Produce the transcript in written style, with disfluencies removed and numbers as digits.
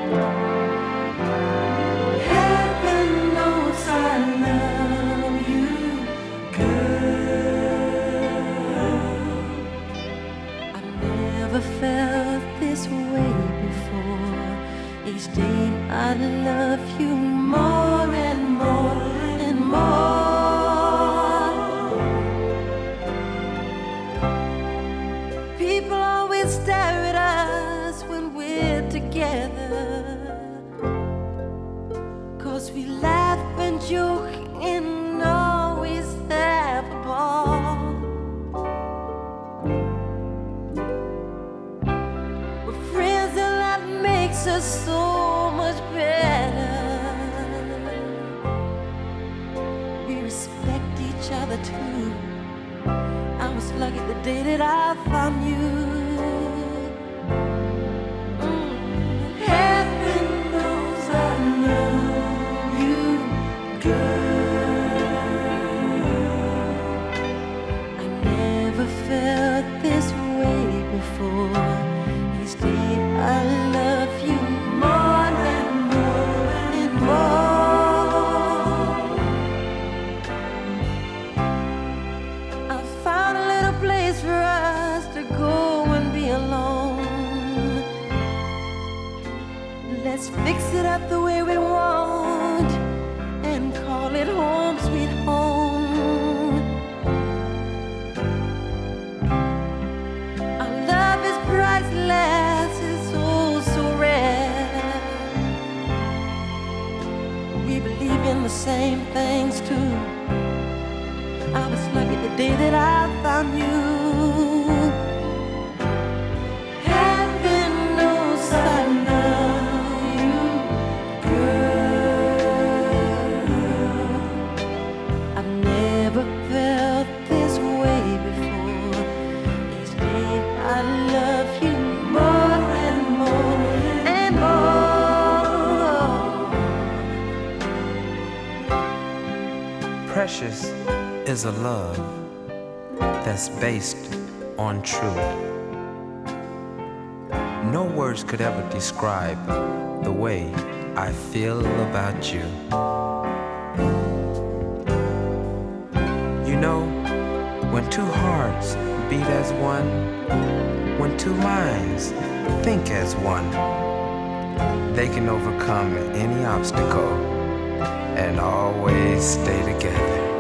Heaven knows I love you, girl. I've never felt this way before. Each day I love you more and more and more. People always stare at us when we're together, 'cause we laugh and joke and always have a ball. We're friends and that makes us so much better. We respect each other too. I was lucky the day that I found you. Heaven knows I love you, girl. I never felt this way before. Each day I love you more and more and more. I found a little place for us to go and be alone. Let's fix it up the way we want and call it home, sweet home. Our love is priceless, it's oh so rare. We believe in the same things too. I was lucky the day that I found you. Heaven knows I love you, girl. I've never felt this way before. Each day I love you more and more and more. Precious is a love that's based on truth. No words could ever describe the way I feel about you. You know, when two hearts beat as one, when two minds think as one, they can overcome any obstacle and always stay together.